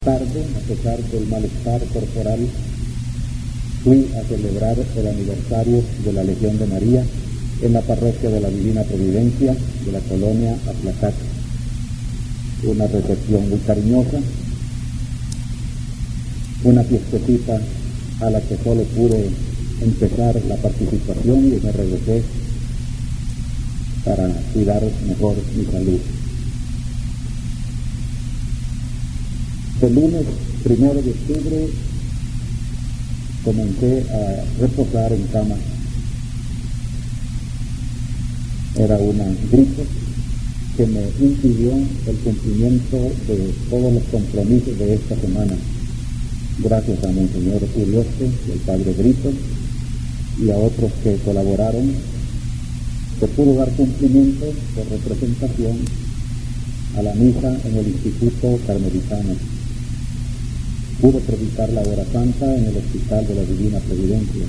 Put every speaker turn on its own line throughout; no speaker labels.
tarde, a pesar del malestar corporal, fui a celebrar el aniversario de la Legión de María en la parroquia de la Divina Providencia de la colonia Aplacaca. Una recepción muy cariñosa, una fiestecita a la que solo pude empezar la participación y me regresé para cuidar mejor mi salud. El lunes 1 de octubre comencé a reposar en cama. Era una gripe que me impidió el cumplimiento de todos los compromisos de esta semana. Gracias a Monseñor Urioste y al Padre Brito y a otros que colaboraron, se pudo dar cumplimiento por representación a la misa en el Instituto Carmelitano. Pude predicar la hora santa en el Hospital de la Divina Providencia.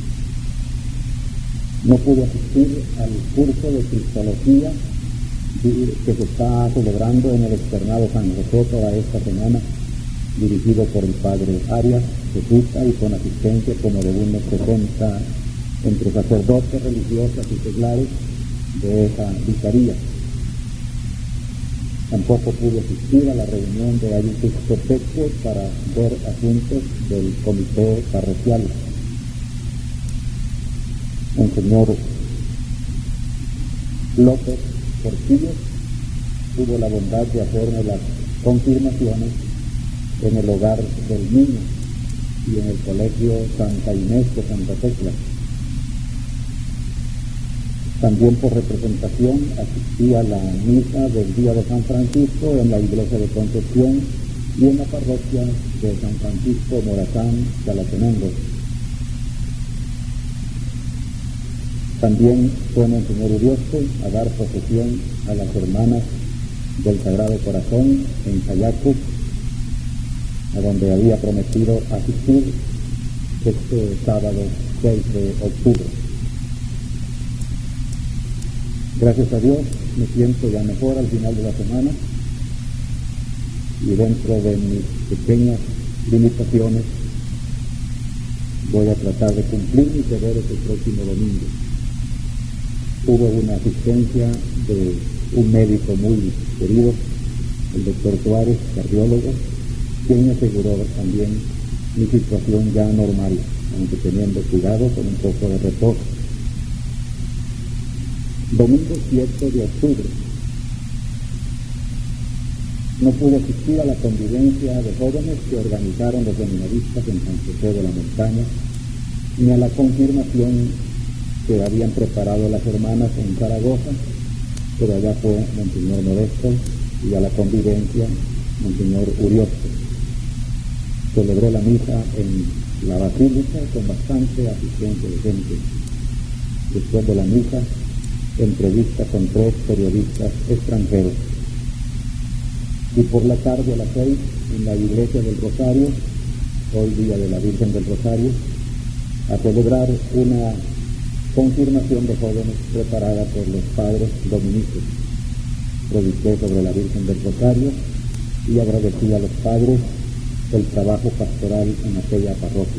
No pude asistir al curso de Cristología que se está celebrando en el Externado San José toda esta semana, dirigido por el Padre Arias Jesuita y con asistencia como de unos 60 entre sacerdotes, religiosas y seglares de esa vicaría. Tampoco pude asistir a la reunión de ayuntamientos para ver asuntos del comité parroquial. Monseñor López Portillo tuvo la bondad de hacerme las confirmaciones en el hogar del niño y en el colegio Santa Inés de Santa Tecla. También por representación asistí a la misa del día de San Francisco en la iglesia de Concepción y en la parroquia de San Francisco Morazán, Chalatenango. También fue Monseñor Urioste a dar posesión a las hermanas del Sagrado Corazón en Sayaco, a donde había prometido asistir este sábado 6 de octubre. Gracias a Dios me siento ya mejor al final de la semana y dentro de mis pequeñas limitaciones voy a tratar de cumplir mis deberes el próximo domingo. Hubo una asistencia de un médico muy querido, el doctor Suárez, cardiólogo, quien me aseguró también mi situación ya normal, aunque teniendo cuidado con un poco de reposo. Domingo 7 de octubre. No pude asistir a la convivencia de jóvenes que organizaron los seminaristas en San José de la Montaña, ni a la confirmación que habían preparado las hermanas en Zaragoza, pero allá fue Monseñor Modesto, y a la convivencia Monseñor Urioste. Celebré la misa en la basílica con bastante asistencia de gente. Después de la misa, entrevista con 3 periodistas extranjeros. Y por la tarde a las 6, en la iglesia del Rosario, hoy día de la Virgen del Rosario, a celebrar una confirmación de jóvenes preparada por los padres dominicos. Prediqué sobre la Virgen del Rosario y agradecí a los padres el trabajo pastoral en aquella parroquia.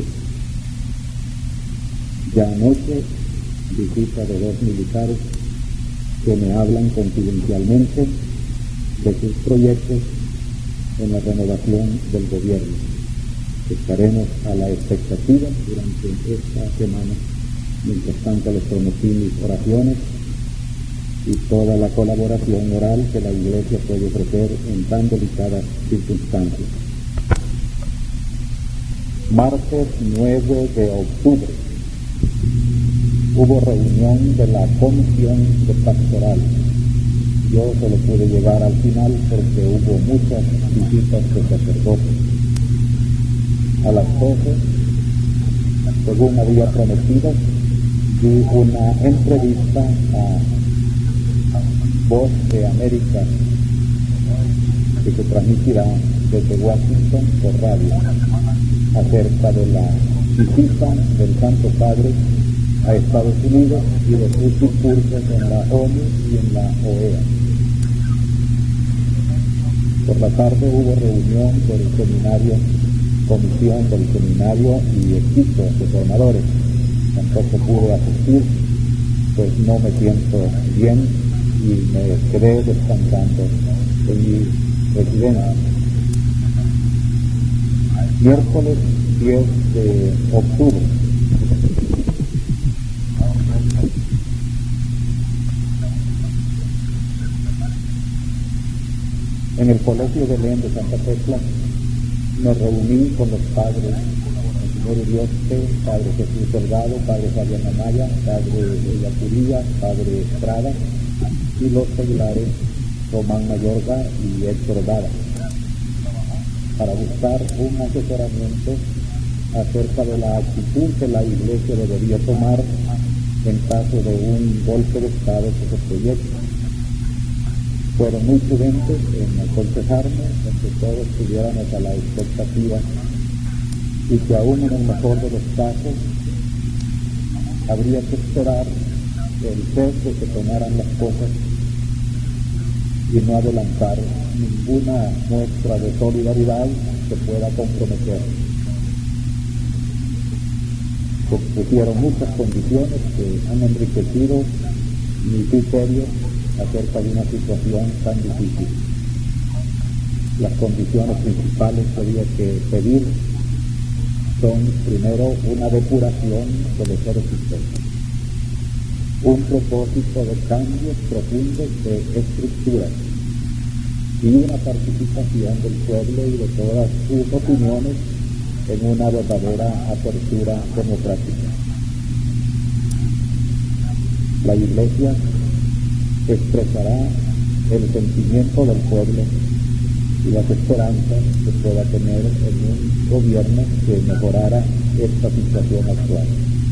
Ya anoche, visita de 2 militares que me hablan confidencialmente de sus proyectos en la renovación del gobierno. Estaremos a la expectativa durante esta semana. Mientras tanto les prometí mis oraciones y toda la colaboración moral que la Iglesia puede ofrecer en tan delicadas circunstancias. Martes 9 de octubre. Hubo reunión de la Comisión de Pastoral. Yo solo pude llegar al final porque hubo muchas visitas de sacerdotes. A las 12, según había prometido, di una entrevista a Voz de América que se transmitirá desde Washington por radio acerca de la visita del Santo Padre a Estados Unidos y de sus discursos en la ONU y en la OEA. Por la tarde hubo reunión del seminario, comisión del seminario y equipo de formadores. Tampoco pude asistir, pues no me siento bien y me quedé descansando en mi residencia. Miércoles 10 de octubre. En el Colegio de Belén de Santa Tecla me reuní con los padres, el señor Urioste, padre Jesús Delgado, padre Fabián Amaya, padre Yacuría, padre Estrada y los seglares Román Mayorga y Héctor Dada, para buscar un asesoramiento acerca de la actitud que la Iglesia debería tomar en caso de un golpe de Estado que se proyecte. Fueron muy prudentes en aconsejarme en que todos estuviéramos a la expectativa y que aún en el mejor de los casos habría que esperar el sesgo que tomaran las cosas y no adelantar ninguna muestra de solidaridad que pueda comprometer. Pusieron muchas condiciones que han enriquecido mi criterio acerca de una situación tan difícil. Las condiciones principales que había que pedir son, primero, una depuración de los seres existentes, un propósito de cambios profundos de estructuras y una participación del pueblo y de todas sus opiniones en una verdadera apertura democrática. La Iglesia expresará el sentimiento del pueblo y las esperanzas que pueda tener en un gobierno que mejorara esta situación actual.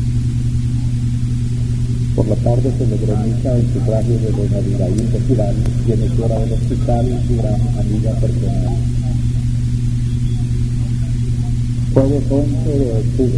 Por la tarde celebré misa en sufragio de doña Abigail de Girán, quien es fuera del hospital y gran amiga personal. Jueves 11 de octubre.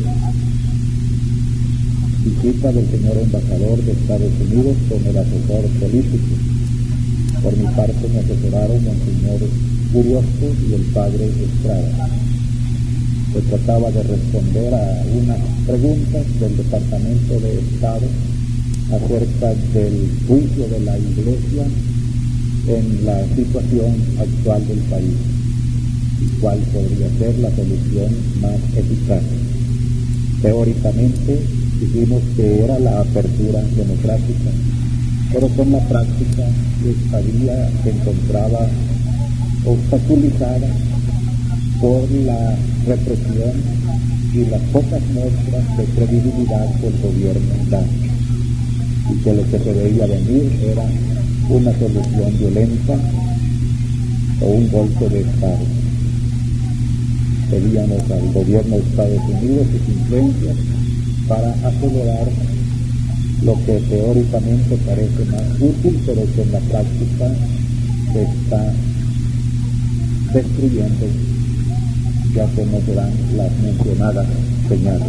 Visita del señor embajador de Estados Unidos con el asesor político. Por mi parte me asesoraron el señor Urioste y el padre Estrada. Se trataba de responder a unas preguntas del Departamento de Estado acerca del juicio de la Iglesia en la situación actual del país y cuál podría ser la solución más eficaz. Teóricamente dijimos que era la apertura democrática, pero con la práctica esta vía se encontraba obstaculizada por la represión y las pocas muestras de credibilidad que el gobierno da, y que lo que se veía venir era una solución violenta o un golpe de Estado. Pedíamos al gobierno de Estados Unidos sus influencias para acelerar lo que teóricamente parece más útil, pero que en la práctica se está destruyendo, ya que no se dan las mencionadas señales.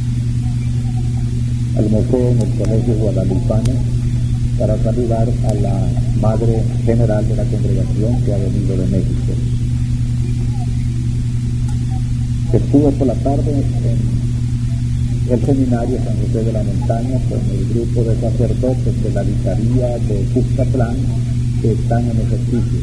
Almorcé en el Colegio Guadalupano para saludar a la Madre General de la Congregación que ha venido de México. Estuve por la tarde en el seminario San José de la Montaña con el grupo de sacerdotes de la vicaría de Cuscatlán que están en ejercicio.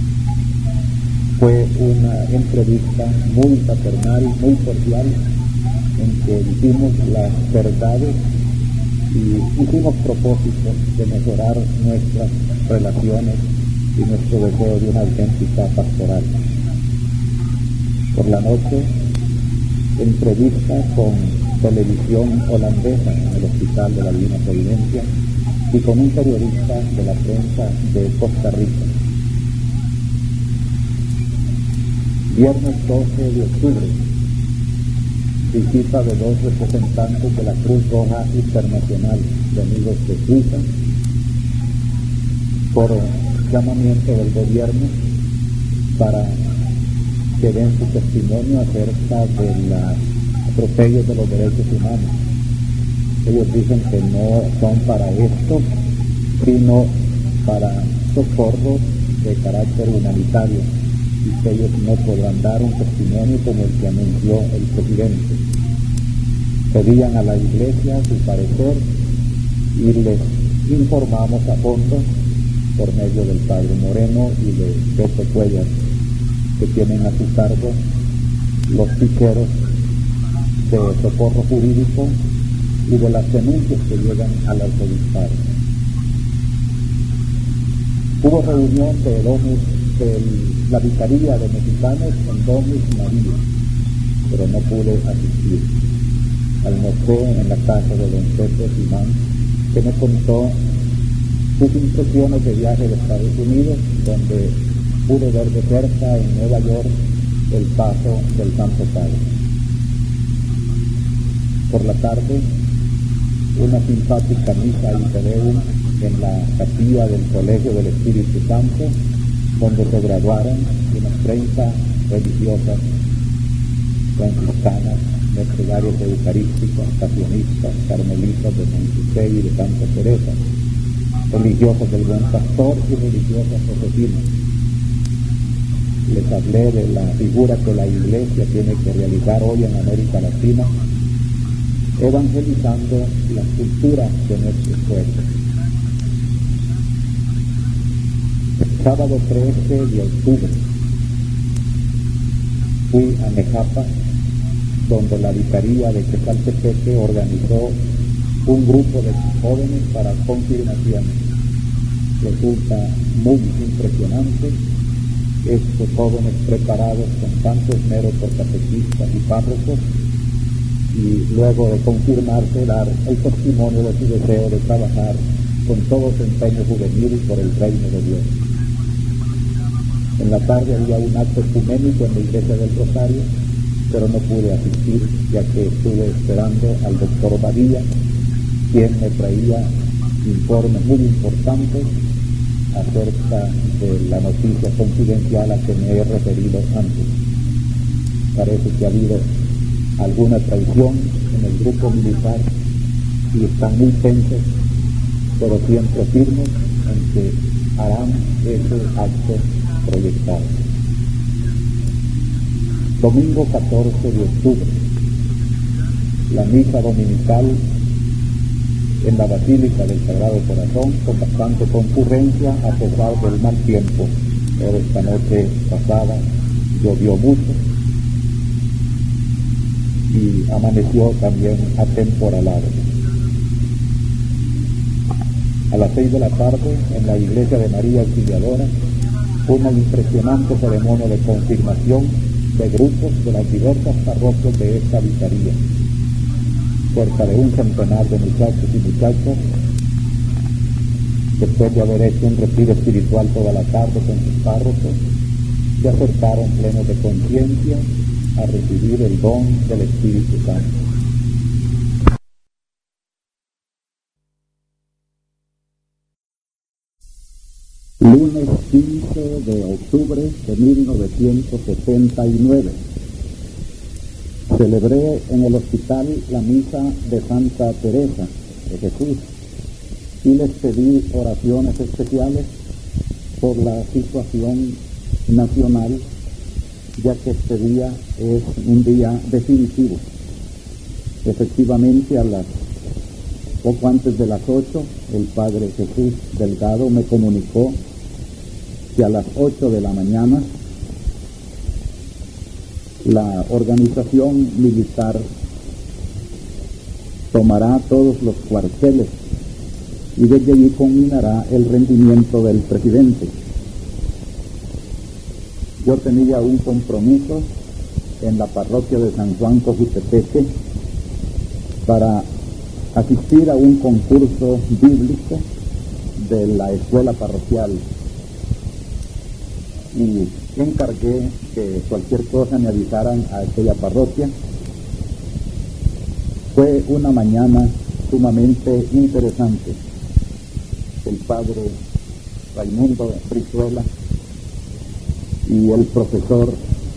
Fue una entrevista muy paternal, muy cordial, en que dijimos las verdades y hicimos propósitos de mejorar nuestras relaciones y nuestro deseo de una auténtica pastoral. Por la noche, entrevista con televisión holandesa en el Hospital de la Divina Providencia y con un periodista de la prensa de Costa Rica. Viernes 12 de octubre, visita de 2 representantes de la Cruz Roja Internacional de Amigos de Suiza por llamamiento del gobierno para que den su testimonio acerca del atropello de los derechos humanos. Ellos dicen que no son para esto, sino para socorro de carácter humanitario y que ellos no podrán dar un testimonio como el que anunció el presidente. Pedían a la Iglesia su parecer y les informamos a fondo por medio del Padre Moreno y de Beto Cuellar, que tienen a su cargo los ficheros de socorro jurídico y de las denuncias que llegan al arzobispado. Hubo reunión de la Vicaría de Mexicanos en Domus María, pero no pude asistir. Almorcé en la casa de don Pepe Simán, que me contó sus impresiones de viaje de Estados Unidos, donde pude ver de cerca en Nueva York el paso del Santo Padre. Por la tarde, una simpática misa y tedeum en la capilla del Colegio del Espíritu Santo, donde se graduaron unas 30 religiosas franciscanas, mercedarias eucarísticas, pasionistas, carmelitas de San José y de Santa Teresa, religiosas del Buen Pastor y religiosas josefinas. Les hablé de la figura que la Iglesia tiene que realizar hoy en América Latina, evangelizando la cultura de nuestros pueblos. El sábado 13 de octubre fui a Nejapa, donde la Vicaría de Quezaltepeque organizó un grupo de jóvenes para confirmaciones. Resulta muy impresionante estos jóvenes preparados con tanto esmero por catequistas y párrocos, y luego de confirmarse dar el testimonio de su deseo de trabajar con todo su empeño juvenil por el reino de Dios. En la tarde había un acto ecuménico en la iglesia del Rosario, pero no pude asistir, ya que estuve esperando al doctor Badía, quien me traía informes muy importantes acerca de la noticia confidencial a que me he referido antes. Parece que ha habido alguna traición en el grupo militar y están muy tensos, pero siempre firmes en que harán ese acto proyectado. Domingo 14 de octubre, la misa dominical en la Basílica del Sagrado Corazón, con bastante concurrencia a pesar del mal tiempo. Pero esta noche pasada llovió mucho y amaneció también atemporalado. A las 6 de la tarde, en la iglesia de María Auxiliadora, una impresionante ceremonia de confirmación de grupos de las diversas parroquias de esta vicaría. Cerca de un centenar de muchachos y muchachas, después de haber hecho un retiro espiritual toda la tarde con sus párrocos, se acercaron plenos de conciencia a recibir el don del Espíritu Santo. Lunes 15 de octubre de 1979. Celebré en el hospital la misa de Santa Teresa de Jesús y les pedí oraciones especiales por la situación nacional, ya que este día es un día definitivo. Efectivamente, poco antes de las 8, el Padre Jesús Delgado me comunicó que a las 8 de la mañana la organización militar tomará todos los cuarteles y desde allí culminará el rendimiento del presidente. Yo tenía un compromiso en la parroquia de San Juan Cojutepeque para asistir a un concurso bíblico de la escuela parroquial y encargué que cualquier cosa me avisaran a aquella parroquia. Fue una mañana sumamente interesante. El padre Raimundo Brizuela y el profesor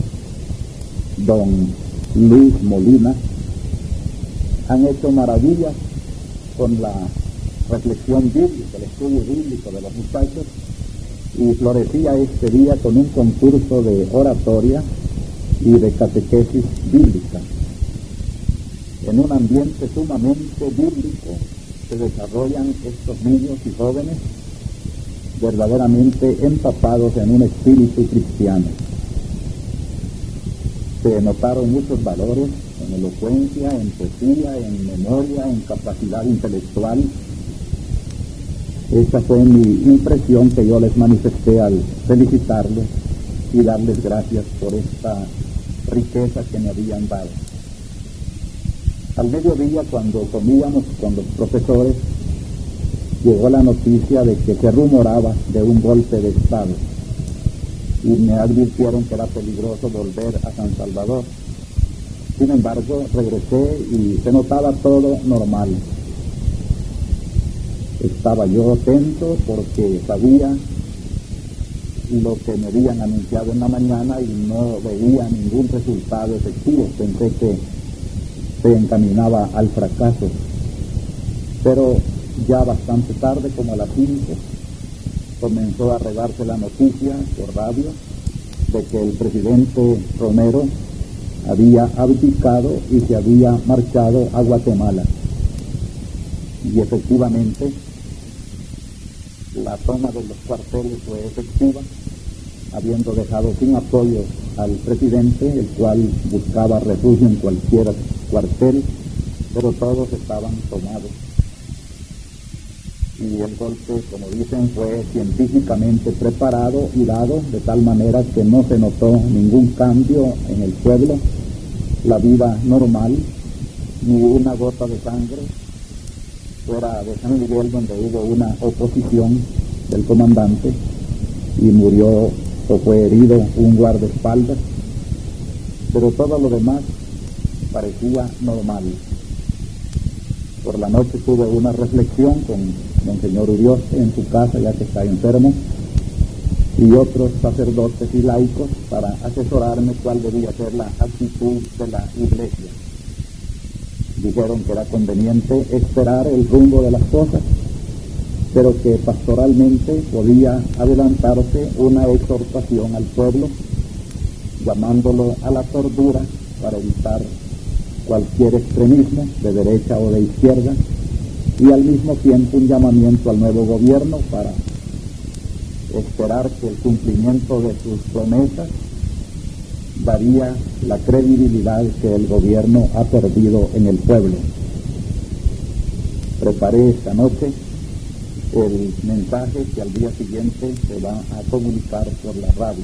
don Luis Molina han hecho maravillas con la reflexión bíblica, el estudio bíblico de los muchachos, y florecía este día con un concurso de oratoria y de catequesis bíblica. En un ambiente sumamente bíblico se desarrollan estos niños y jóvenes verdaderamente empapados en un espíritu cristiano. Se notaron muchos valores en elocuencia, en poesía, en memoria, en capacidad intelectual. Esa fue mi impresión que yo les manifesté al felicitarlos y darles gracias por esta riqueza que me habían dado. Al mediodía, cuando comíamos con los profesores, llegó la noticia de que se rumoraba de un golpe de Estado y me advirtieron que era peligroso volver a San Salvador. Sin embargo, regresé y se notaba todo normal. Estaba yo atento porque sabía lo que me habían anunciado en la mañana y no veía ningún resultado efectivo. Pensé que se encaminaba al fracaso. Pero ya bastante tarde, como a las 5, comenzó a regarse la noticia por radio de que el presidente Romero había abdicado y se había marchado a Guatemala. Y efectivamente, la toma de los cuarteles fue efectiva, habiendo dejado sin apoyo al presidente, el cual buscaba refugio en cualquier cuartel, pero todos estaban tomados. Y el golpe, como dicen, fue científicamente preparado y dado de tal manera que no se notó ningún cambio en el pueblo, la vida normal, ni una gota de sangre. Fuera de San Miguel, donde hubo una oposición del comandante y murió o fue herido un guardaespaldas, pero todo lo demás parecía normal. Por la noche tuve una reflexión con Monseñor Urioste en su casa, ya que está enfermo, y otros sacerdotes y laicos para asesorarme cuál debía ser la actitud de la Iglesia. Dijeron que era conveniente esperar el rumbo de las cosas, pero que pastoralmente podía adelantarse una exhortación al pueblo, llamándolo a la cordura para evitar cualquier extremismo de derecha o de izquierda, y al mismo tiempo un llamamiento al nuevo gobierno para esperar que el cumplimiento de sus promesas daría la credibilidad que el gobierno ha perdido en el pueblo. Preparé esta noche el mensaje que al día siguiente se va a comunicar por la radio.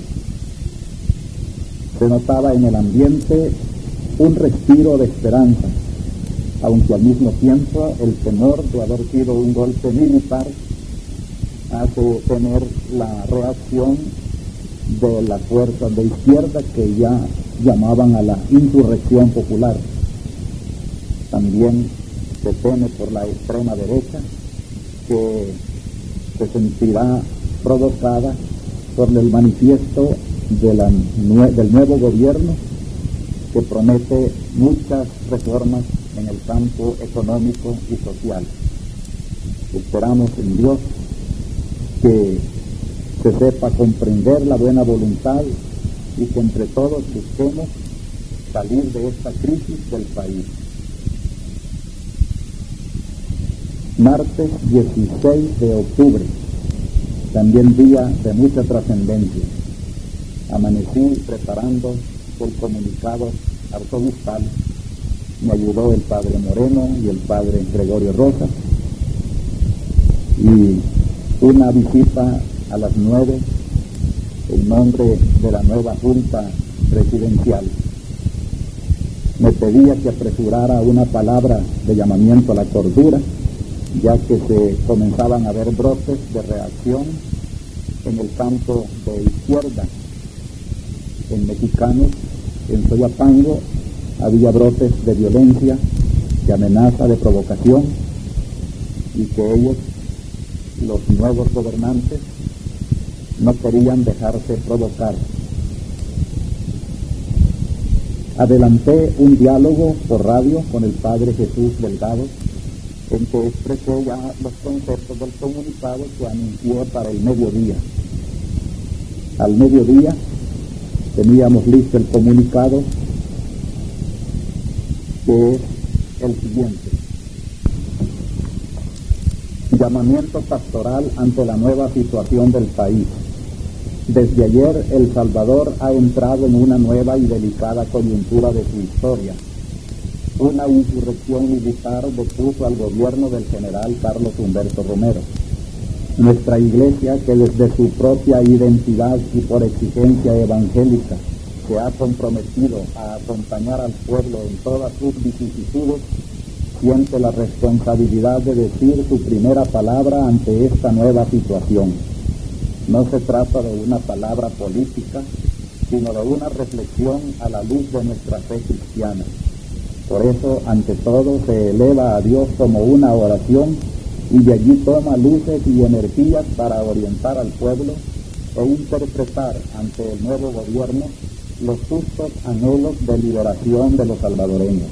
Se notaba en el ambiente un respiro de esperanza, aunque al mismo tiempo el temor de haber sido un golpe militar hace tener la reacción de las fuerzas de izquierda que ya llamaban a la insurrección popular. También se teme por la extrema derecha, que se sentirá provocada por el manifiesto del nuevo gobierno, que promete muchas reformas en el campo económico y social. Esperamos en Dios que se sepa comprender la buena voluntad y que entre todos busquemos salir de esta crisis del país. Martes 16 de octubre, también día de mucha trascendencia. Amanecí preparando el comunicado arzobispal. Me ayudó el padre Moreno y el padre Gregorio Rosa, y una visita a las 9 en nombre de la nueva Junta Presidencial. Me pedía que apresurara una palabra de llamamiento a la cordura, ya que se comenzaban a ver brotes de reacción en el campo de izquierda. En Mexicanos, en Soyapango, había brotes de violencia, de amenaza, de provocación, y que ellos, los nuevos gobernantes, no querían dejarse provocar. Adelanté un diálogo por radio con el padre Jesús Delgado, en que expresé ya los conceptos del comunicado que anuncié para el mediodía. Al mediodía teníamos listo el comunicado, que es el siguiente: llamamiento pastoral ante la nueva situación del país. Desde ayer, El Salvador ha entrado en una nueva y delicada coyuntura de su historia. Una insurrección militar depuso al gobierno del general Carlos Humberto Romero. Nuestra Iglesia, que desde su propia identidad y por exigencia evangélica se ha comprometido a acompañar al pueblo en todas sus vicisitudes, siente la responsabilidad de decir su primera palabra ante esta nueva situación. No se trata de una palabra política, sino de una reflexión a la luz de nuestra fe cristiana. Por eso, ante todo, se eleva a Dios como una oración y de allí toma luces y energías para orientar al pueblo e interpretar ante el nuevo gobierno los justos anhelos de liberación de los salvadoreños.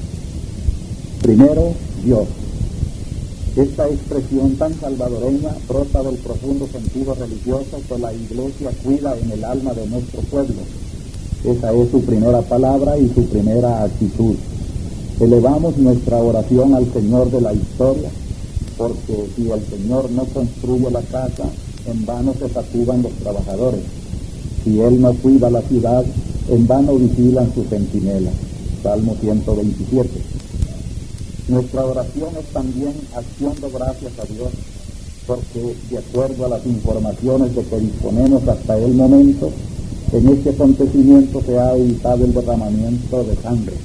Primero, Dios. Esta expresión tan salvadoreña brota del profundo sentido religioso que la Iglesia cuida en el alma de nuestro pueblo. Esa es su primera palabra y su primera actitud. Elevamos nuestra oración al Señor de la historia, porque si el Señor no construye la casa, en vano se fatigan los trabajadores. Si Él no cuida la ciudad, en vano vigilan sus centinelas. Salmo 127. Nuestra oración es también acción de gracias a Dios, porque de acuerdo a las informaciones de que disponemos hasta el momento, en este acontecimiento se ha evitado el derramamiento de sangre.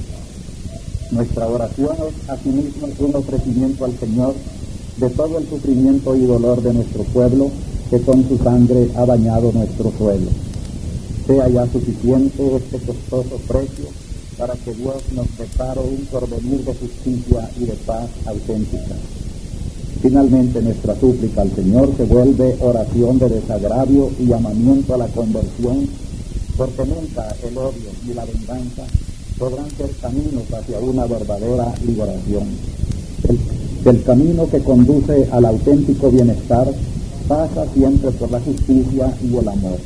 Nuestra oración es asimismo un ofrecimiento al Señor de todo el sufrimiento y dolor de nuestro pueblo, que con su sangre ha bañado nuestro suelo. Sea ya suficiente este costoso precio para que Dios nos depare un porvenir de justicia y de paz auténtica. Finalmente, nuestra súplica al Señor se vuelve oración de desagravio y llamamiento a la conversión, porque nunca el odio ni la venganza podrán ser caminos hacia una verdadera liberación. El camino que conduce al auténtico bienestar pasa siempre por la justicia y el amor.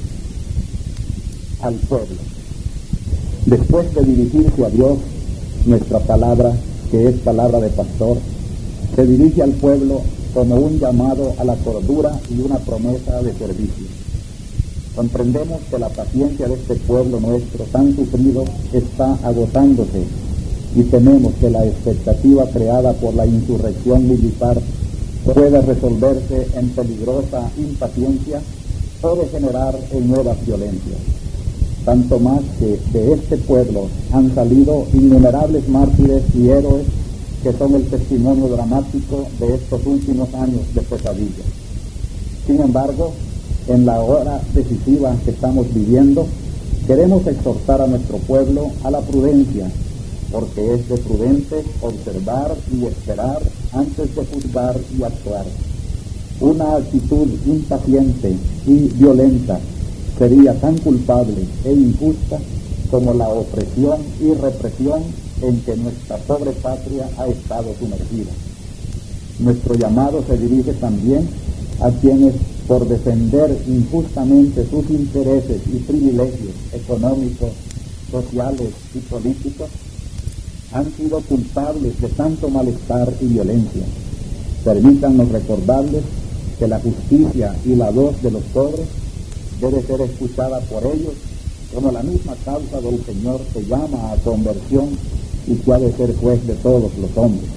Al pueblo. Después de dirigirse a Dios, nuestra palabra, que es palabra de pastor, se dirige al pueblo como un llamado a la cordura y una promesa de servicio. Comprendemos que la paciencia de este pueblo nuestro tan sufrido está agotándose y tememos que la expectativa creada por la insurrección militar puede resolverse en peligrosa impaciencia o degenerar en nuevas violencias. Tanto más que de este pueblo han salido innumerables mártires y héroes que son el testimonio dramático de estos últimos años de pesadilla. Sin embargo, en la hora decisiva que estamos viviendo, queremos exhortar a nuestro pueblo a la prudencia, porque es de prudente observar y esperar antes de juzgar y actuar. Una actitud impaciente y violenta sería tan culpable e injusta como la opresión y represión en que nuestra pobre patria ha estado sumergida. Nuestro llamado se dirige también a quienes, por defender injustamente sus intereses y privilegios económicos, sociales y políticos, han sido culpables de tanto malestar y violencia. Permítanos recordarles que la justicia y la voz de los pobres debe ser escuchada por ellos como la misma causa del Señor que llama a conversión y que ha de ser juez de todos los hombres.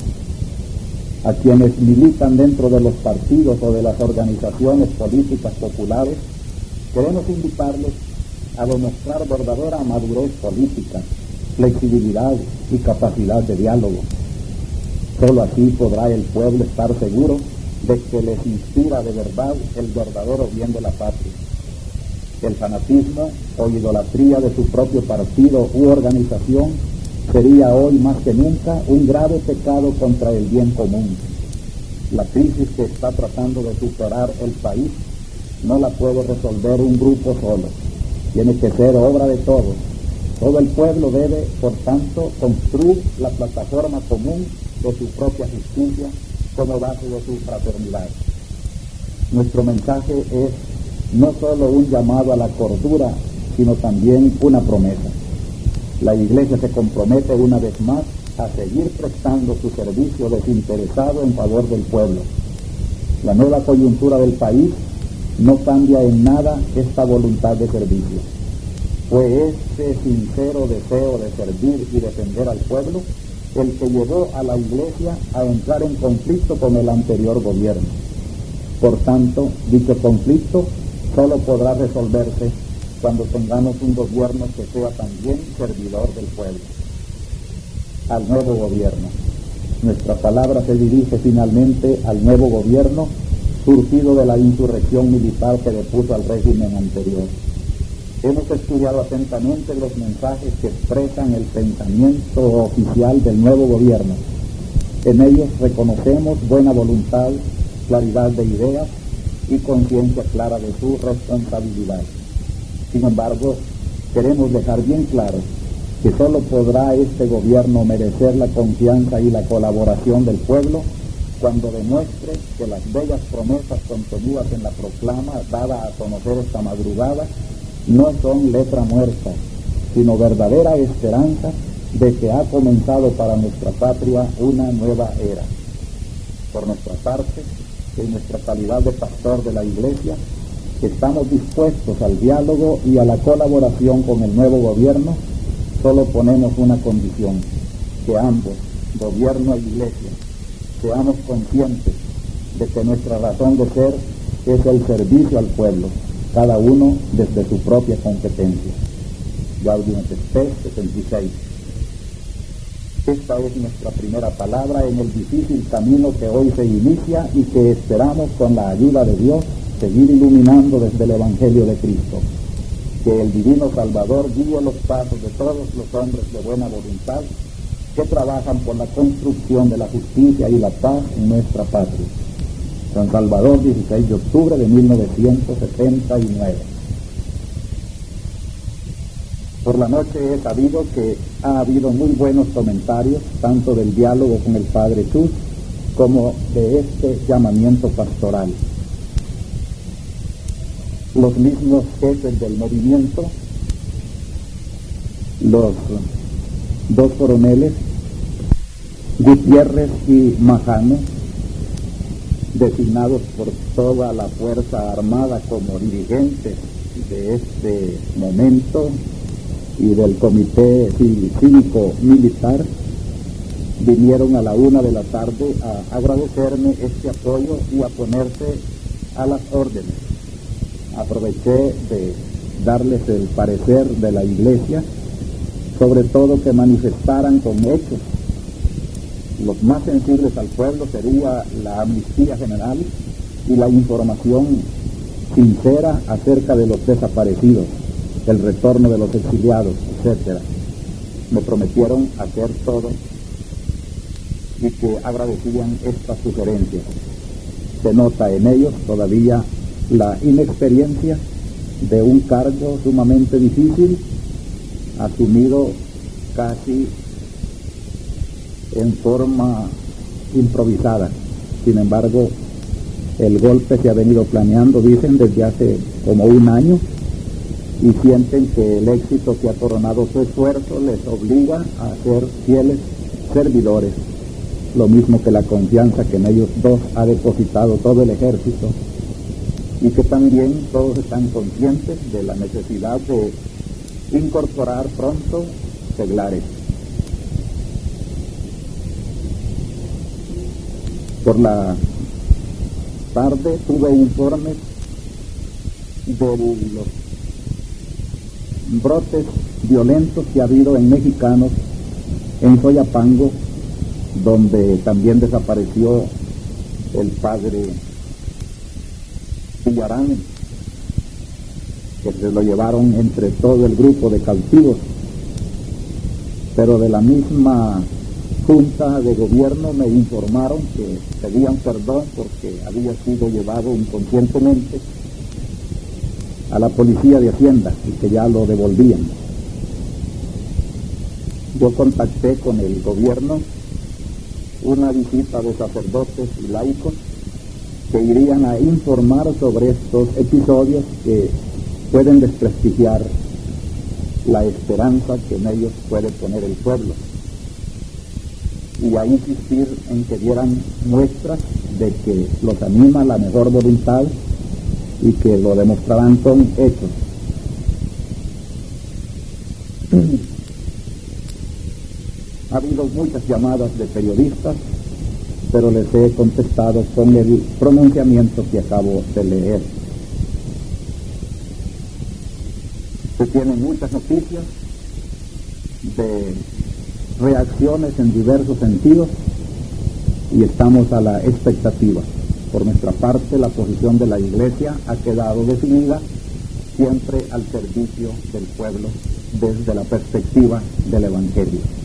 A quienes militan dentro de los partidos o de las organizaciones políticas populares, queremos invitarles a demostrar verdadera madurez política, flexibilidad y capacidad de diálogo. Solo así podrá el pueblo estar seguro de que les inspira de verdad el verdadero bien de la patria. El fanatismo o idolatría de su propio partido u organización sería hoy más que nunca un grave pecado contra el bien común. La crisis que está tratando de superar el país no la puede resolver un grupo solo. Tiene que ser obra de todos. Todo el pueblo debe, por tanto, construir la plataforma común de su propia justicia como base de su fraternidad. Nuestro mensaje es no solo un llamado a la cordura, sino también una promesa. La Iglesia se compromete una vez más a seguir prestando su servicio desinteresado en favor del pueblo. La nueva coyuntura del país no cambia en nada esta voluntad de servicio. Fue este sincero deseo de servir y defender al pueblo el que llevó a la Iglesia a entrar en conflicto con el anterior gobierno. Por tanto, dicho conflicto solo podrá resolverse cuando tengamos un gobierno que sea también servidor del pueblo. Al nuevo gobierno. Nuestra palabra se dirige finalmente al nuevo gobierno surgido de la insurrección militar que depuso al régimen anterior. Hemos estudiado atentamente los mensajes que expresan el pensamiento oficial del nuevo gobierno. En ellos reconocemos buena voluntad, claridad de ideas y conciencia clara de su responsabilidad. Sin embargo, queremos dejar bien claro que solo podrá este gobierno merecer la confianza y la colaboración del pueblo cuando demuestre que las bellas promesas contenidas en la proclama dada a conocer esta madrugada no son letra muerta, sino verdadera esperanza de que ha comenzado para nuestra patria una nueva era. Por nuestra parte, en nuestra calidad de pastor de la Iglesia, estamos dispuestos al diálogo y a la colaboración con el nuevo gobierno. Solo ponemos una condición: que ambos, gobierno e Iglesia, seamos conscientes de que nuestra razón de ser es el servicio al pueblo, cada uno desde su propia competencia. Gaudium et Spes 76. Esta es nuestra primera palabra en el difícil camino que hoy se inicia y que esperamos, con la ayuda de Dios, seguir iluminando desde el Evangelio de Cristo. Que el Divino Salvador guíe los pasos de todos los hombres de buena voluntad que trabajan por la construcción de la justicia y la paz en nuestra patria. San Salvador, 16 de octubre de 1979. Por la noche he sabido que ha habido muy buenos comentarios, tanto del diálogo con el Padre Chus como de este llamamiento pastoral. Los mismos jefes del movimiento, los dos coroneles, Gutiérrez y Majano, designados por toda la Fuerza Armada como dirigentes de este momento y del Comité Cívico Militar, vinieron a la 1 de la tarde a agradecerme este apoyo y a ponerse a las órdenes. Aproveché de darles el parecer de la Iglesia, sobre todo que manifestaran con hechos. Los más sensibles al pueblo sería la amnistía general y la información sincera acerca de los desaparecidos, el retorno de los exiliados, etc. Me prometieron hacer todo y que agradecían estas sugerencias. Se nota en ellos todavía la inexperiencia de un cargo sumamente difícil, asumido casi en forma improvisada. Sin embargo, el golpe se ha venido planeando, dicen, desde hace como un año, y sienten que el éxito que ha coronado su esfuerzo les obliga a ser fieles servidores, lo mismo que la confianza que en ellos dos ha depositado todo el ejército, y que también todos están conscientes de la necesidad de incorporar pronto seglares. Por la tarde tuve informes de los brotes violentos que ha habido en mexicanos en Soyapango, donde también desapareció el padre Villarán, que se lo llevaron entre todo el grupo de cautivos, pero de la misma Junta de Gobierno me informaron que pedían perdón porque había sido llevado inconscientemente a la Policía de Hacienda y que ya lo devolvían. Yo contacté con el gobierno una visita de sacerdotes y laicos que irían a informar sobre estos episodios que pueden desprestigiar la esperanza que en ellos puede poner el pueblo, y a insistir en que dieran muestras de que los anima la mejor voluntad y que lo demostrarán con hechos. Ha habido muchas llamadas de periodistas, pero les he contestado con el pronunciamiento que acabo de leer. Se tienen muchas noticias de reacciones en diversos sentidos y estamos a la expectativa. Por nuestra parte, la posición de la Iglesia ha quedado definida siempre al servicio del pueblo desde la perspectiva del Evangelio.